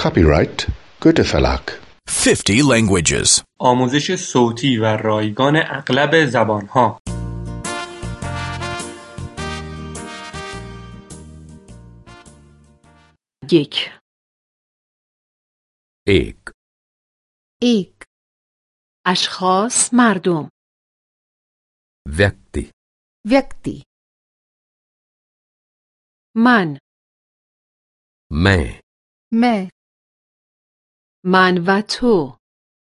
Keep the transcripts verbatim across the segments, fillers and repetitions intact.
Copyright Goethe Verlag. fifty languages. آموزش صوتی و رایگان اغلب زبانها. یک एक एक اشخاص مردم व्यक्ति व्यक्ति من मैं मैं من و تو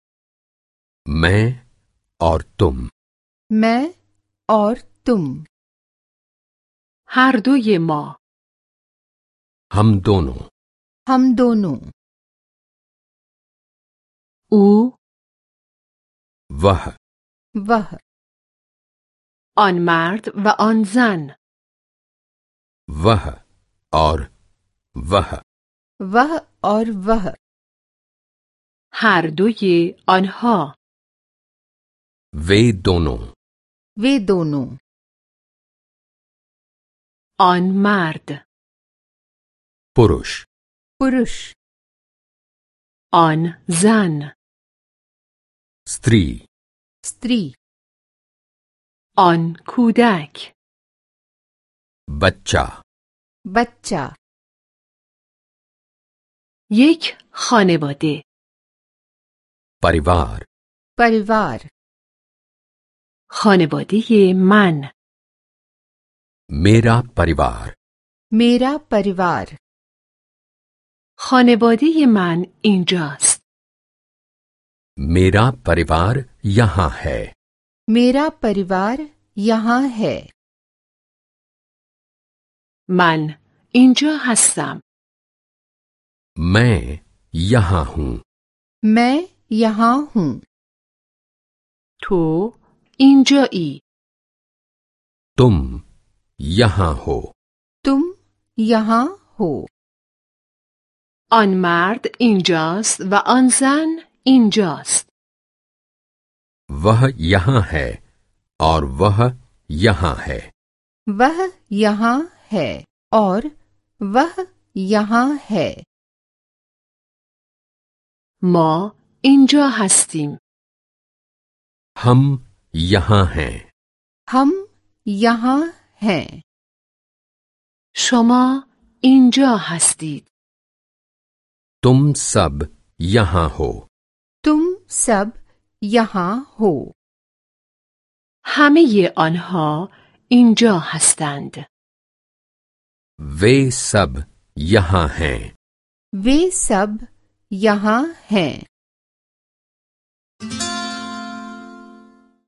मैं और तुम मैं और तुम هر دوی ما हम दोनों हम दोनों او वह वह آن مرد و آن زن वह और वह वह और वह هر دوی آنها वे दोनों वे दोनों آن مرد पुरुष पुरुष آن زن स्त्री स्त्री آن کودک बच्चा بچه یک خانواده परिवार परिवार خانواده من मेरा परिवार मेरा परिवार خانواده من اینجاست मेरा परिवार यहाँ है मेरा परिवार यहाँ है من اینجا هستم मैं यहाँ हूँ मैं यहाँ हूँ تو اینجایی तुम यहाँ हो तुम यहाँ हो آن مرد اینجاست و آن زن اینجاست वह यहाँ है और वह यहाँ है वह यहाँ है और वह यहाँ है ما اینجا هستیم हम यहाँ हैं हम यहाँ हैं شما اینجا هستید तुम सब यहाँ हो तुम सब यहाँ हो همه آنها اینجا هستند वे सब यहाँ हैं वे सब यहाँ हैं